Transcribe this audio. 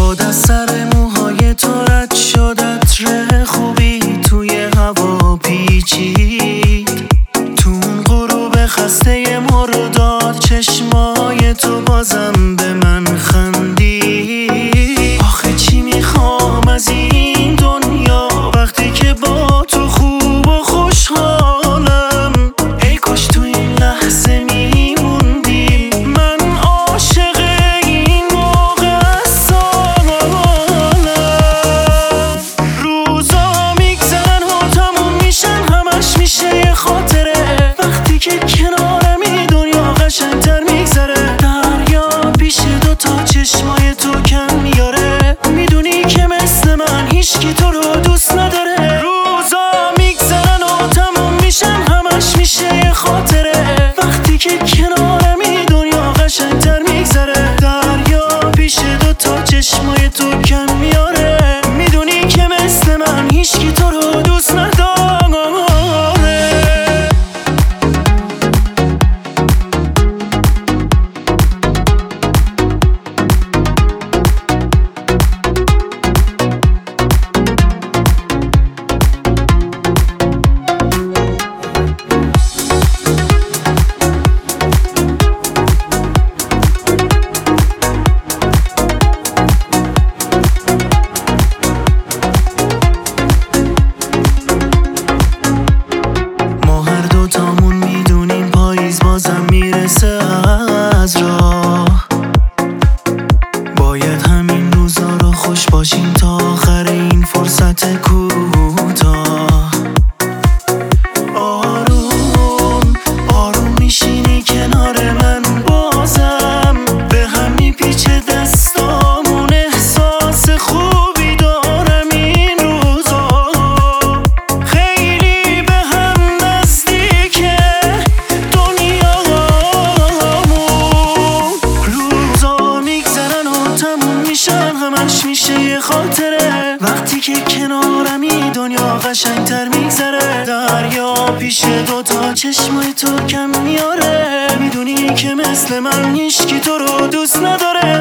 باد از سر موهای تو رد شد، عطر خوبی توی هوا پیچید. تو اون غروب خسته مرداد چشمای تو بازم به من خندید. آخه چی میخوام از این دنیا وقتی که با تو خوب و خوشحالم. ای کاش تو این لحظه میموندیم، من عاشق این موقع از سالم. روزا میگذرن و تموم میشن، همش میشه یه خاطره. وقتی که کنارمی دنیا قشنگتر میگذره. دریا پیش دوتا چشمای تو کم میاره، میدونی که مثل من هیچکی تو رو دوست نداره. روزا میگذرن و تموم میشن، همش میشه یه خاطره. وقتی که کنارمی دنیا قشنگتر میگذره. دریا پیش دوتا چشمای تو کم میاره، میدونی که مثل من هیچکی تو رو دوست نداره. بازم میرسه از راه، باید همین روزا رو خوش باشیم تا آخر این فرصت کوتاه. آروم آروم میشینی کنار من، بازم به هم میپیچه دستامون. احساس خوبی دارم این روزا، خیلی به هم نزدیکه همش میشه یه خاطره. وقتی که کنارمی دنیا قشنگتر میگذره. دریا پیش دوتا چشمای تو کم میاره، میدونی که مثل من هیچکی تو رو دوست نداره.